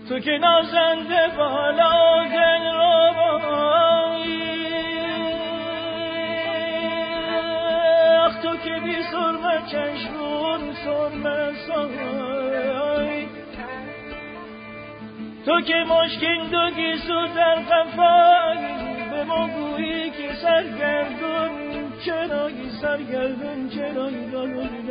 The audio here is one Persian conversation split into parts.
تو که نازنده بالا دل روایی، آخ تو که بی سرمه چشمون سرمه سایی، تو که مشکین دو گیسو در قفایی، به ما گویی که سرگردون چرایی، سرگردون چرایی دارو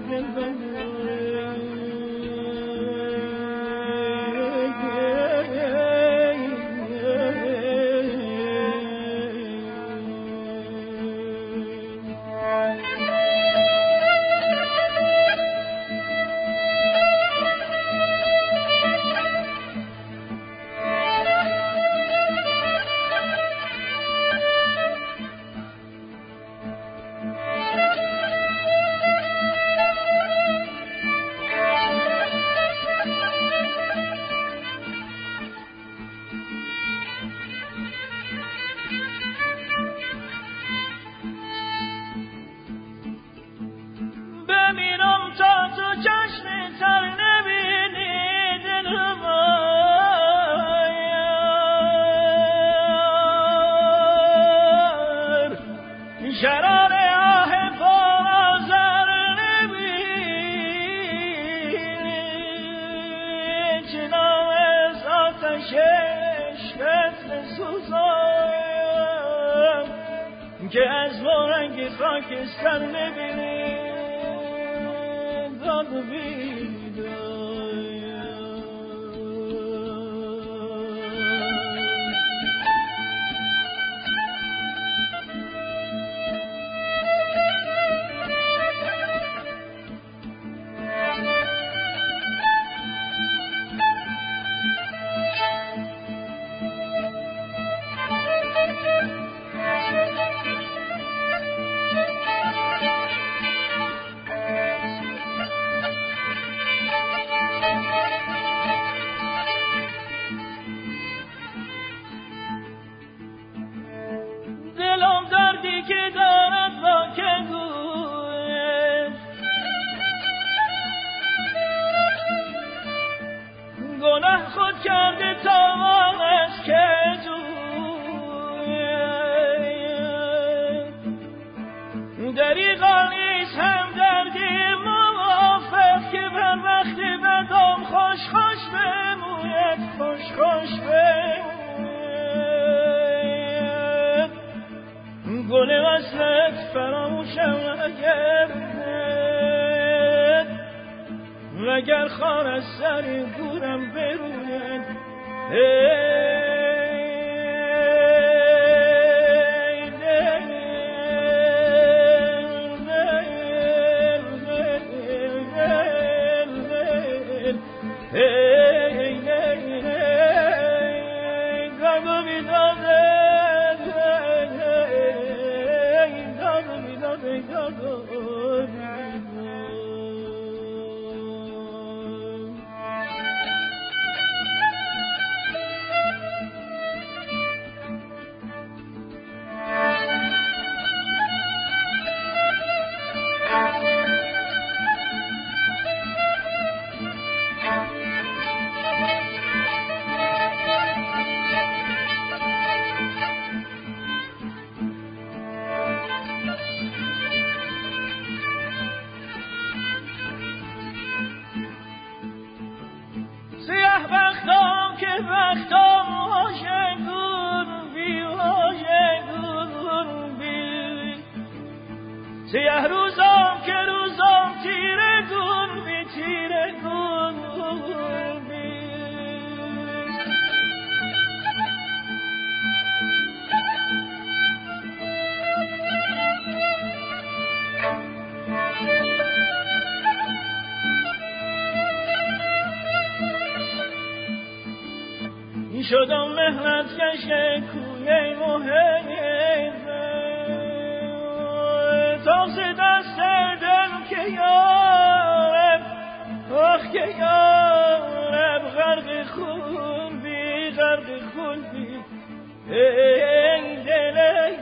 که از ما رنگ خاکستر نبینی داد دلم دردی که دارد با که گوید، گناه خود کرده تمام است که جوید، دریغا نیست هم دردی موافق که بر وقت بدم خوش خوش بموید، خوش خوش بموید. گل وصلت فراموشم نگردد، وگر خار از سر گورم بروید. سیاه روزام که روزام تیره گون بی تیره گون بی، شدم مهنت کش کوی مهیب، تاز دست دل که یارب، آخ که یارب غرق خون بی، غرق خون بی. ای دل ای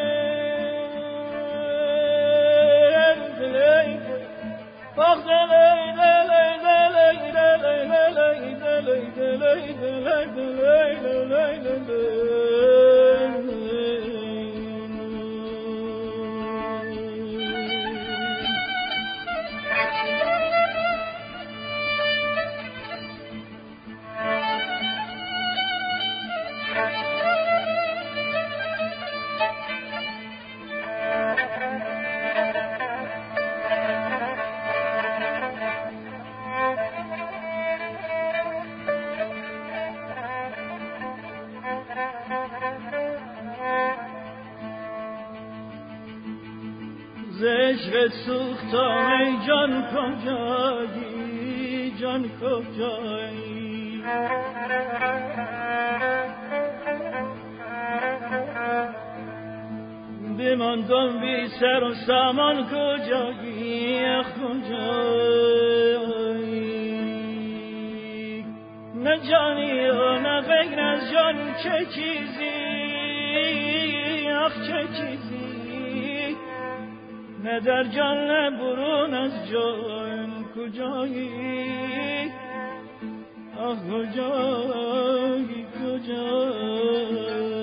دل دل ای دل، آخ دل ای دل ای دل ای دل ای دل ای دل ای دل زشق سوختم ای جان کجایی جان کجایی بماندم بی سر و سامان کجایی کجایی نه جانی و نه غیر از جان چه چیزی چه چیزی نه در جان نه برون از جان کجایی کجایی کجایی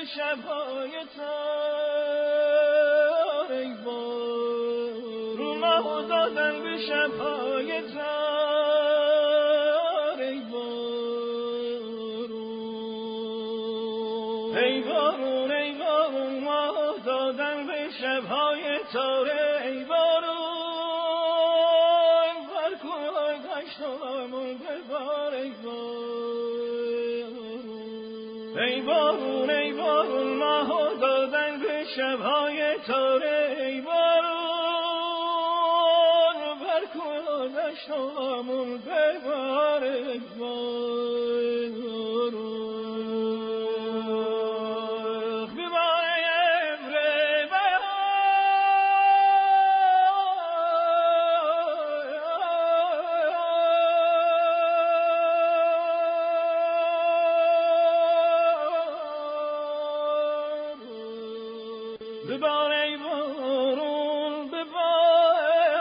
شبهای تار ای بارون ماه دادن به شبهای تار ای بارون ای بارون ای بارون ماه دادن به شبهای تار ای بارون بر کوه دشتامون ببار ای بارون ای بارون ای بارون ماه دادن به شبهای تاره ای بارون بر کوه دشتامون ببار ای بارون ببار ای بارون ببار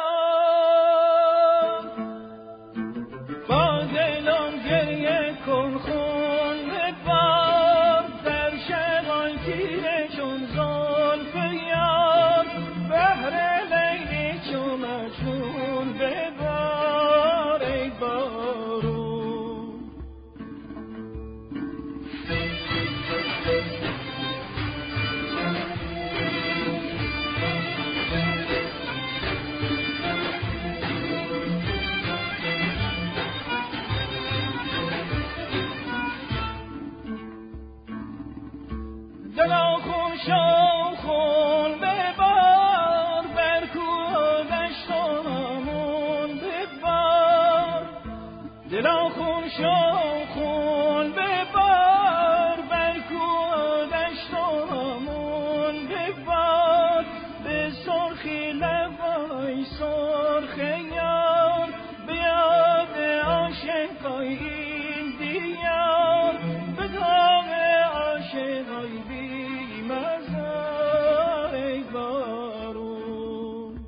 با دلم گریه کن خون ببار در شبان تیره چون زلف یار بهر لیلی چون مجنون ببار ای بارون دلا خون شو خون ببار بر کوه دشتامون ببار دلا خون شو خون ببار بر کوه دشتامون ببار به سرخی لبای سرخ یار به یاد عاشقای این دیار به داغ عاشقای مزار ای بارون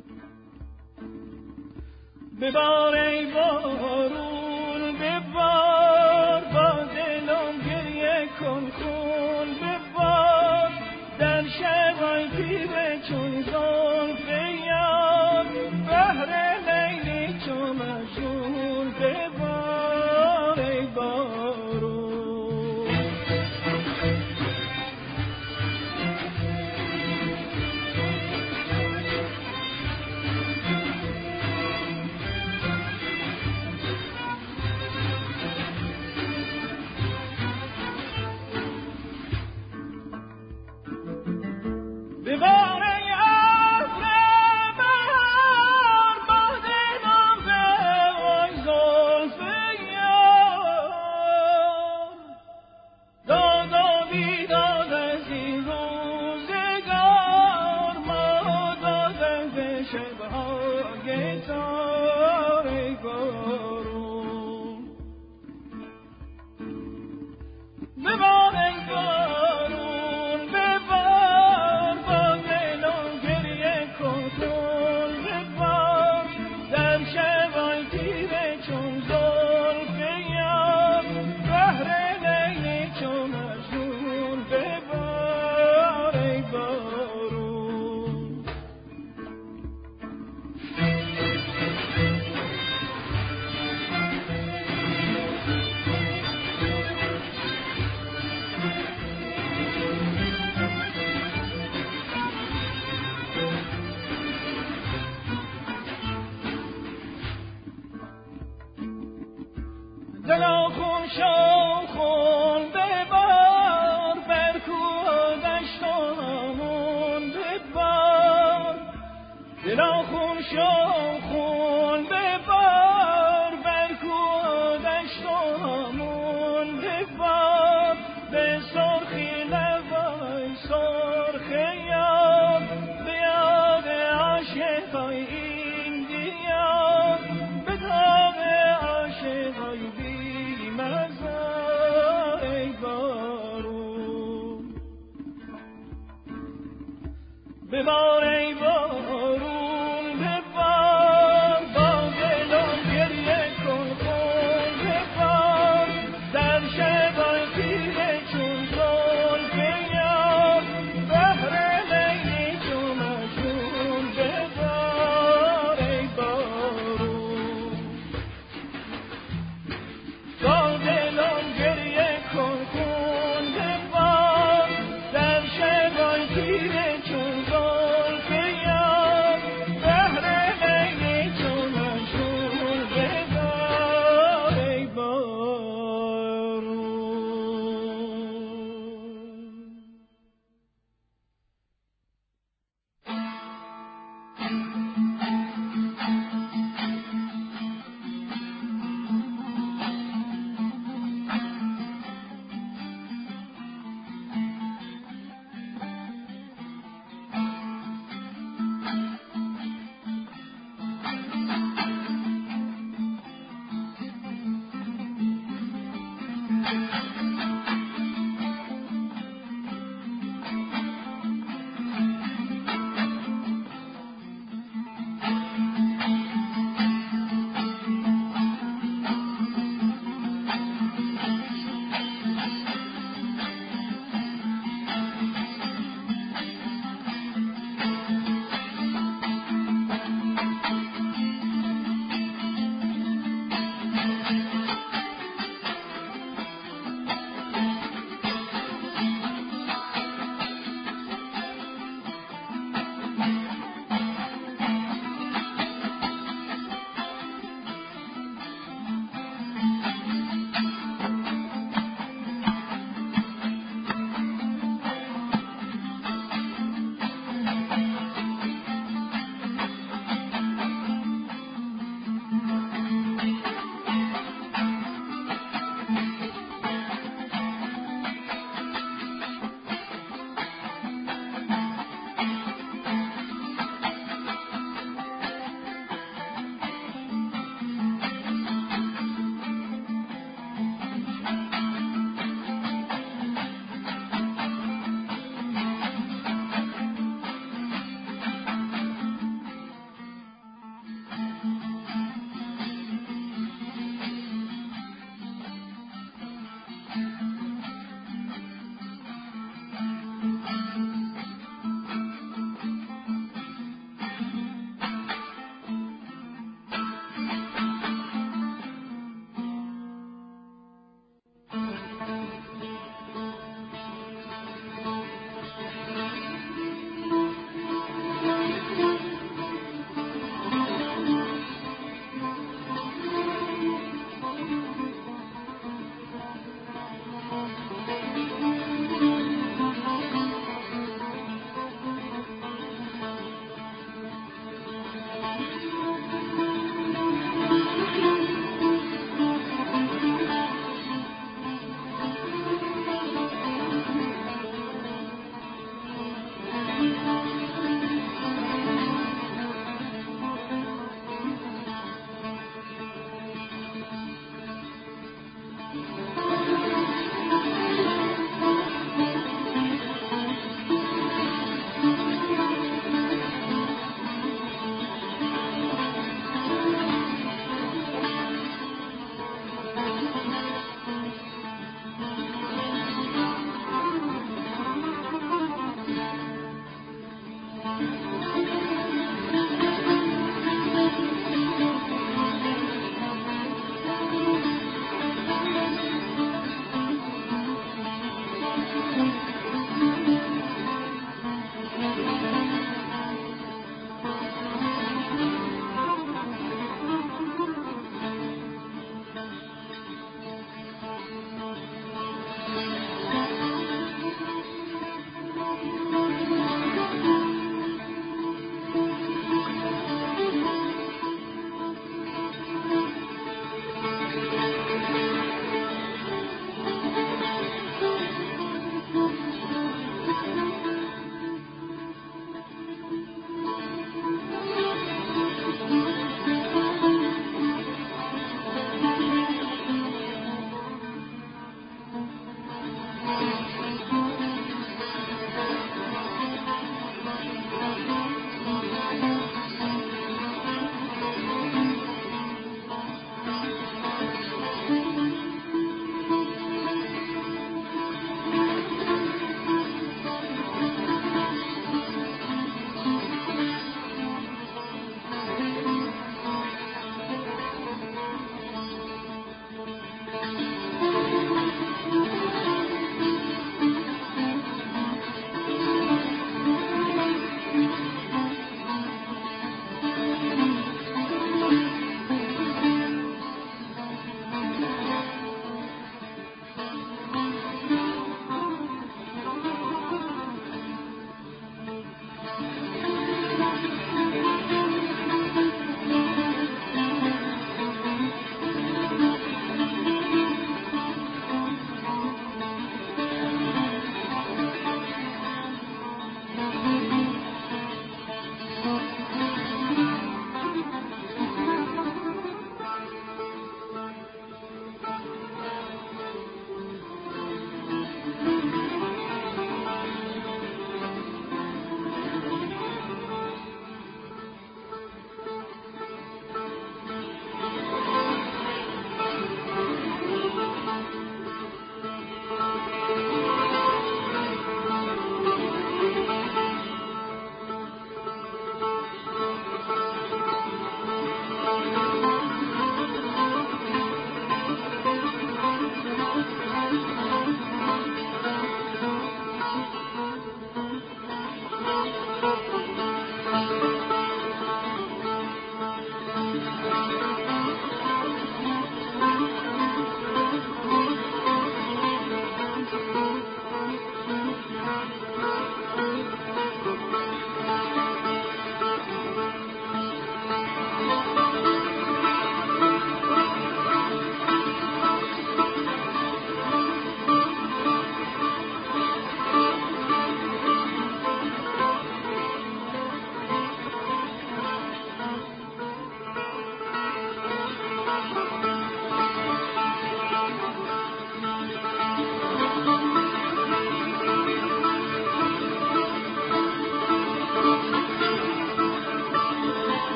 ببار ای بارون ببار با دلم گریه کن خون ببار در شبای تیره چون زلف یار بهر لیلی چون مجنون ببار ای بارون ببار ای ابر بهار با دلم بوای زلف یار داد و بیداد از این روزگار ما دادن به شبهای تار ای بارون ببار ای بارون ببار با دلم گریه کن خون ببار در شبای تیره چون زلف یار بهر لیلی چون مجنون ببار ای بارون دلا خون شو خون ببار بر کوه دشتامون ببار دلا خون شو خون ببار بر کوه دشتامون ببار به سرخی لبای سرخ یار به یاد عاشقای این دیار به داغ عاشقای مزار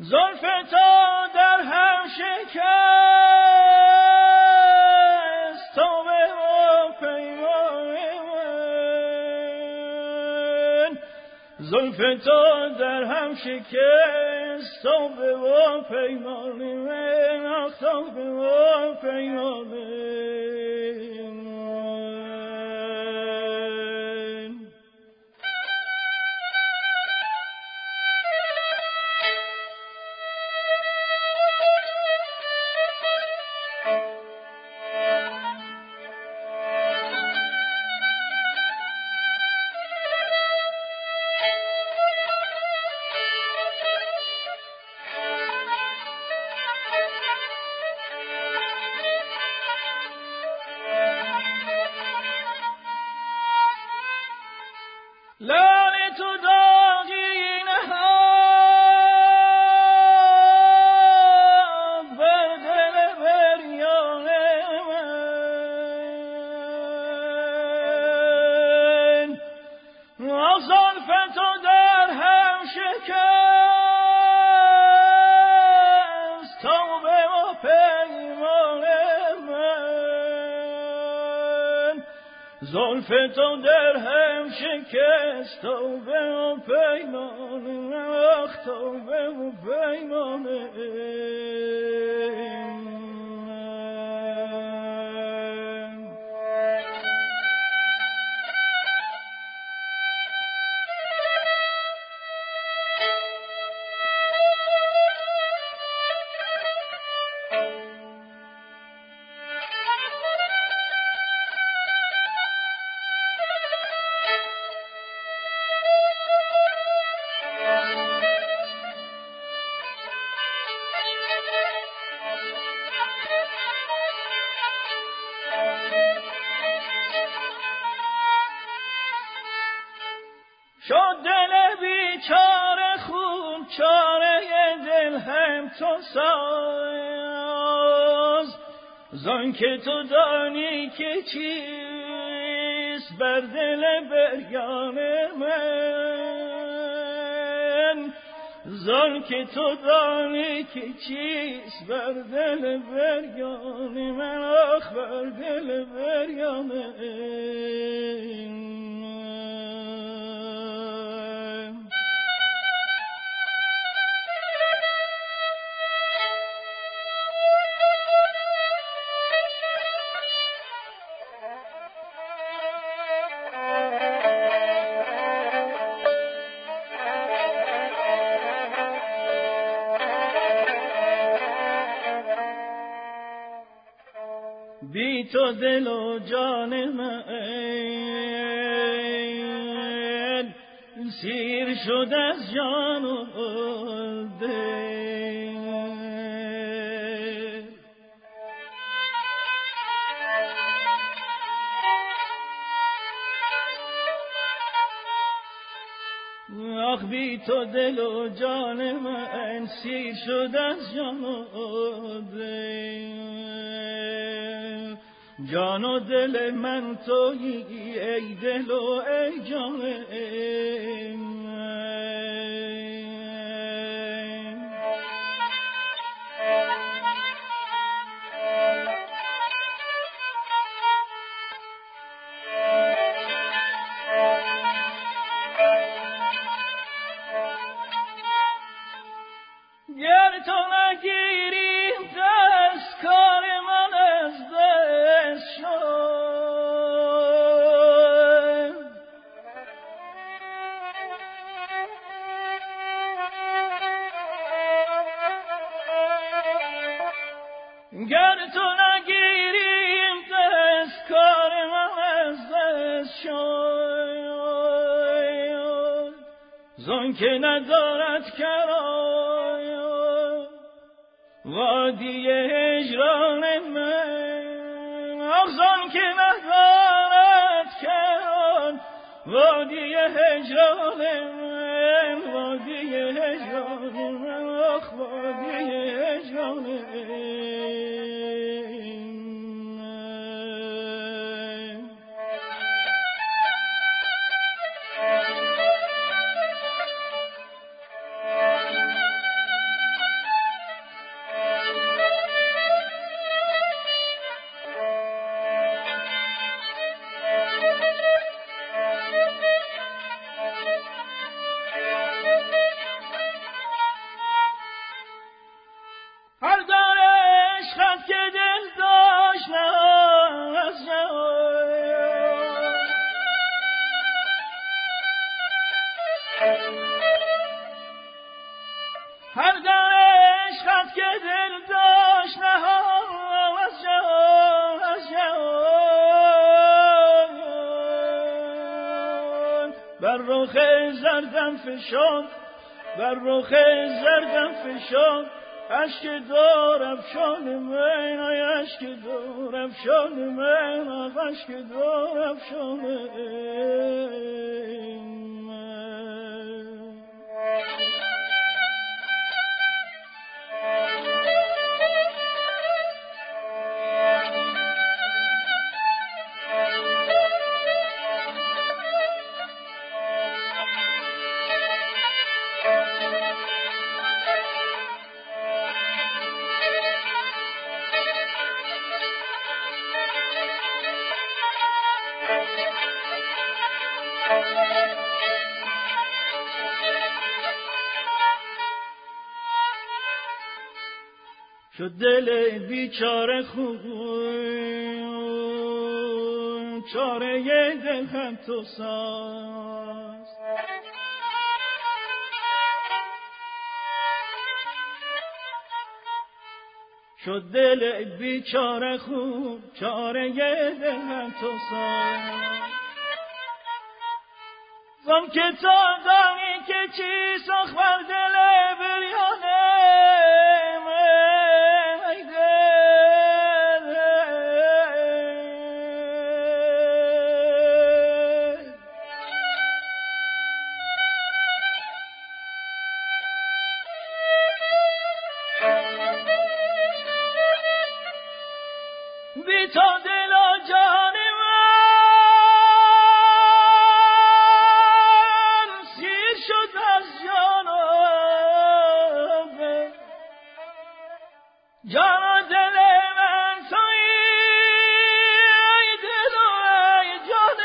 زلف تو در هم شکست توبه و پیمان من، زلف تو در هم شکست توبه و پیمان من، آخ توبه و پیمان من. لال تو داغی نهاد بر دل بریان من، زلف تو در هم شکست توبه و پیمان من، زلف تو در هم شکست توبه و پیمان، آخ توبه و پیمان. شد دل بیچاره خون چاره دل هم تو ساز، زان که تو دانی که چیست بر دل بریان من، زان که تو دانی که چیست بر دل بریان من، آخ بر دل بریان من. بی تو دل و جان من سیر شد از جان و دل، آخ بی تو دل و جان من سیر شد از جان و دل، جان و دل من تویی ای دل و ای جان من. گر تو نگیری دست کار من از دست شد، گر تو نگیری دست کار من از دست شد، زان که ندارد کرای وادی هجران من، آخ زان که ندارد کران وادی هجران من، وادی هجران من، آخ وادی هجران من. هر دم عشقت که دل داشت نهان از جهان بر رخ زردم فشان بر رخ زردم فشان اشک دار افشان من ای اشک دار افشان من اشک دار افشان شد دل بیچاره خون چاره دل هم تو ساز شد دل بیچاره خون چاره دل هم تو ساز زم که تا دانی که چی سخ بر دل بریانه بی تو دل و جان من سیر شد از جانم جان و دل من تویی ای دل و ای جان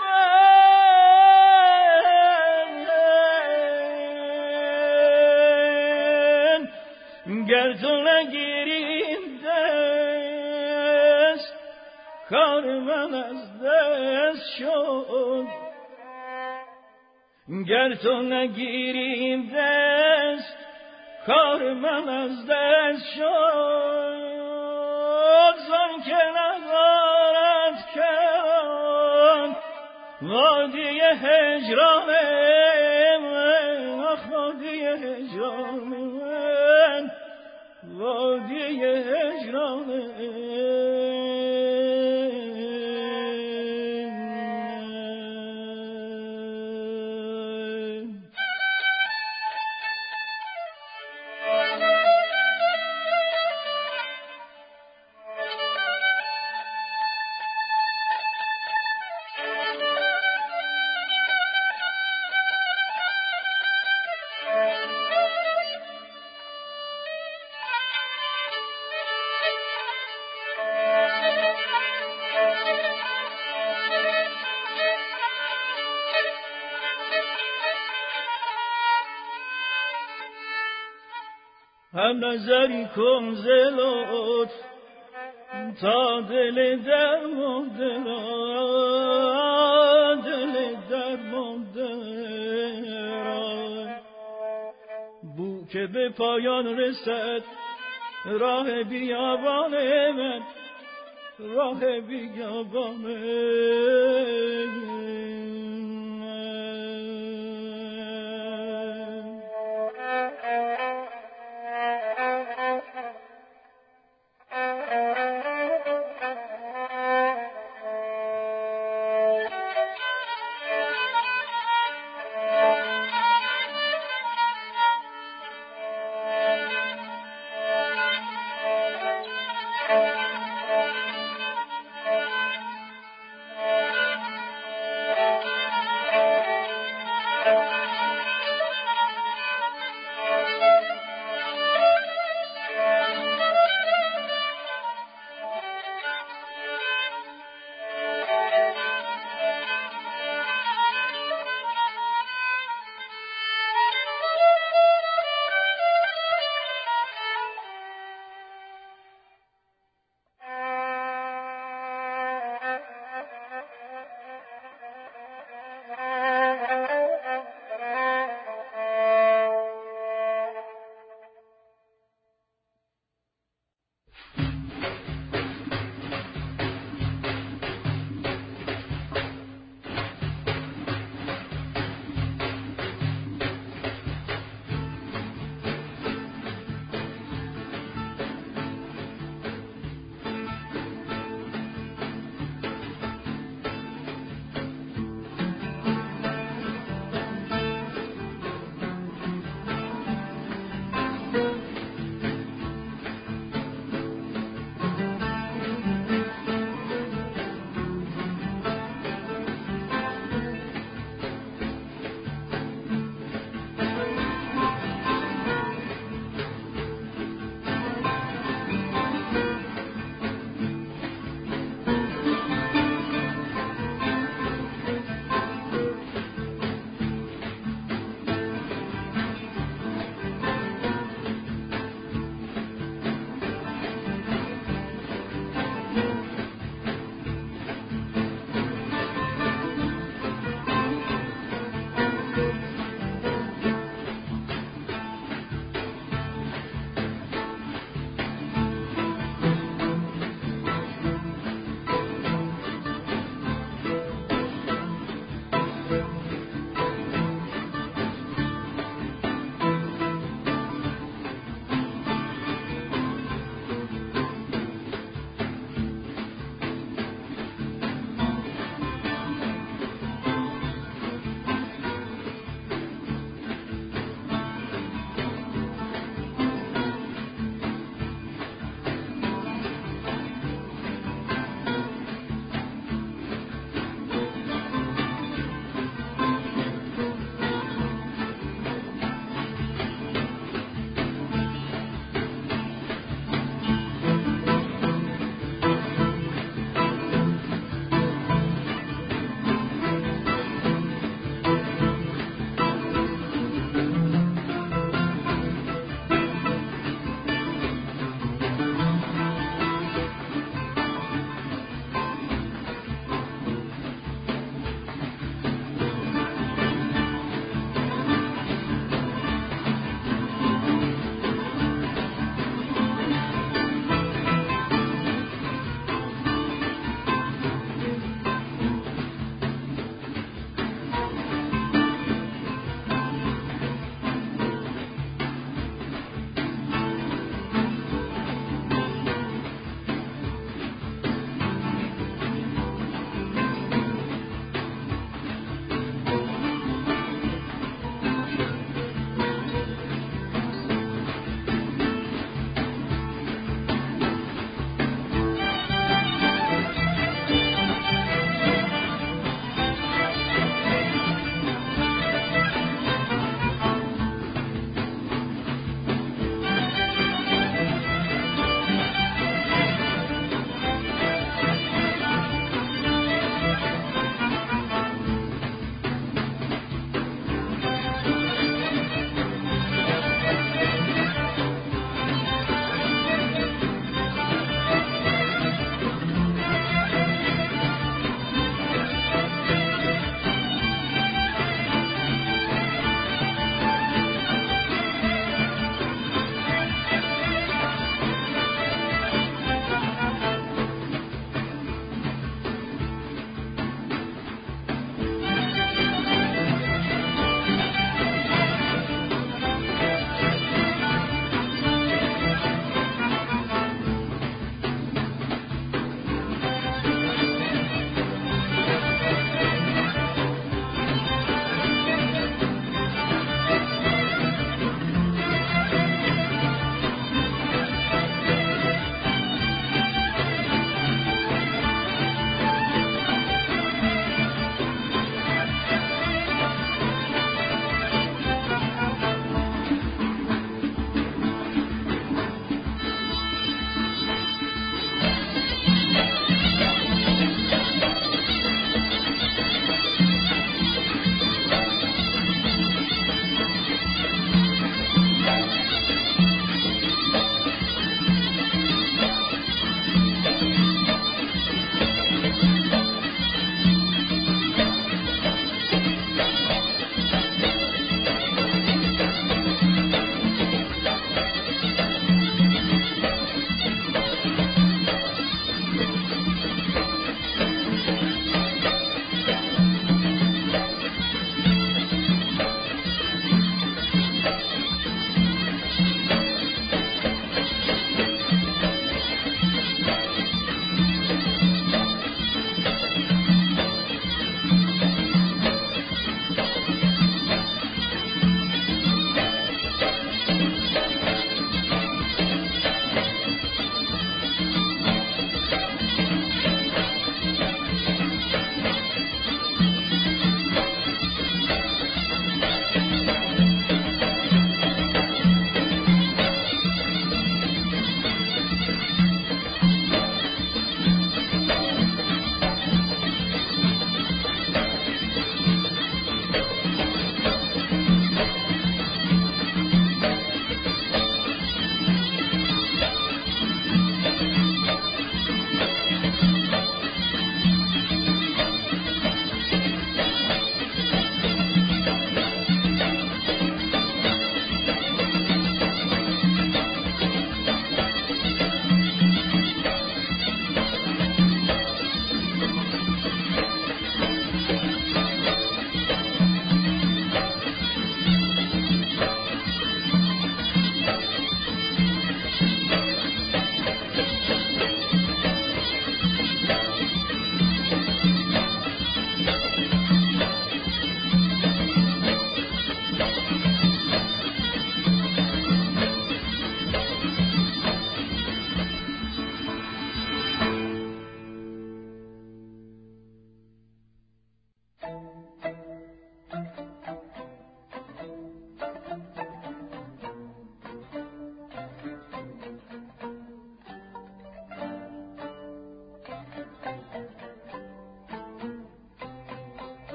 من گر تو نگیری کار من از دست شد گر تو نگیری دست کار من از دست شد زن که ندارد کرد وادی هجران من وادی هجران من وادی هجران من هم نظری کن ز لطف تا دل درمانده را دل درمانده را بو که به پایان رسد راه بیابان من راه بیابان من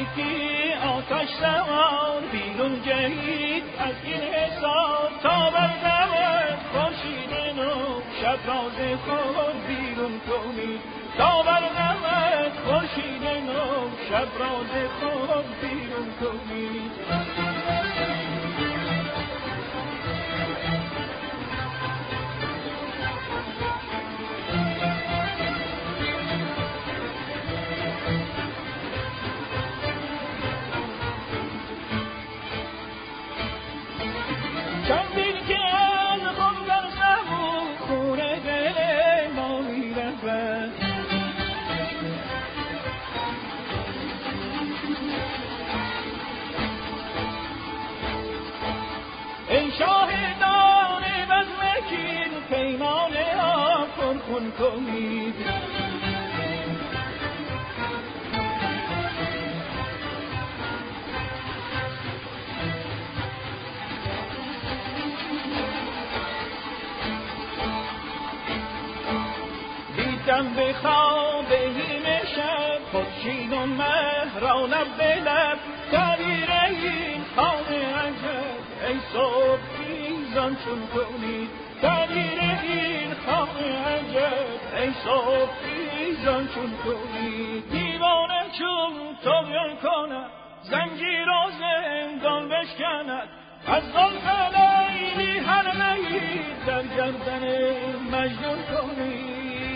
یکی آتش سوار بیرون جهید از این حساب تا بر دم خورشید نو شب راز خود بیرون کنید تا بر دم خورشید نو شب راز خود بیرون کنید. چندین که از خون در زبون خونه دل ما می رفت ای شاهدان بزمکین پیمان ها پرخون کنید دیدم به خواب نیمه شب خورشید و مه را لب به لب تعبیر این خواب عجب ای صبح خیزان چون کنید تعبیر این خواب عجب ای صبح خیزان چون کنید. دیوانه چون طغیان کند زنجیر و زندان بشکند از زلف لیلی هر مهید در گردن مجنون کنید.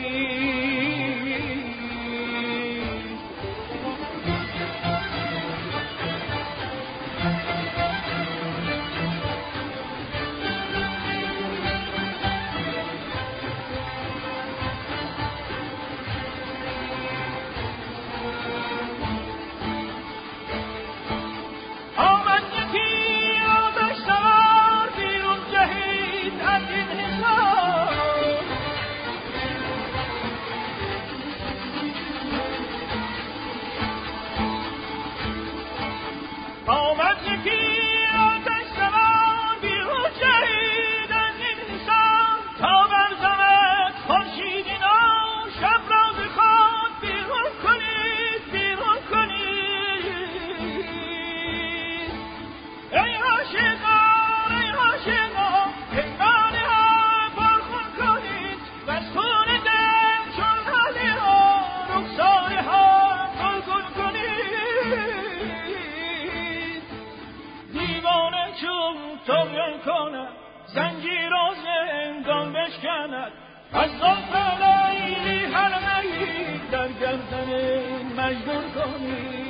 زنجیر و زندان بشکند از زلف لیلی هر مهید در گردن مجنون کنید.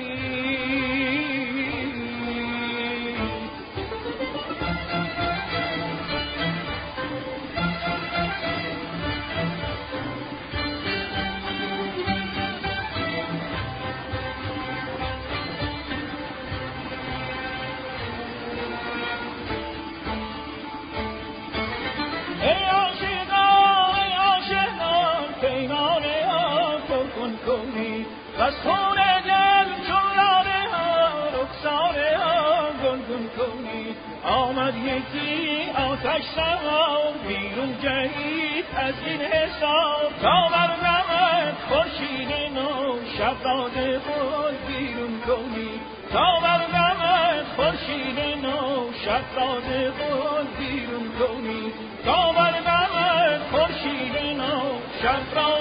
از خون دل چون لاله ها رخساره ها گلگون کنید. آمد یکی آتش سوار بیرون جهید از این حساب تا بر دمت خورشید نو شب راز خود بیرون کنید تا بر دمت خورشید نو شب راز خود بیرون کنید تا بر دمت خورشید نو شب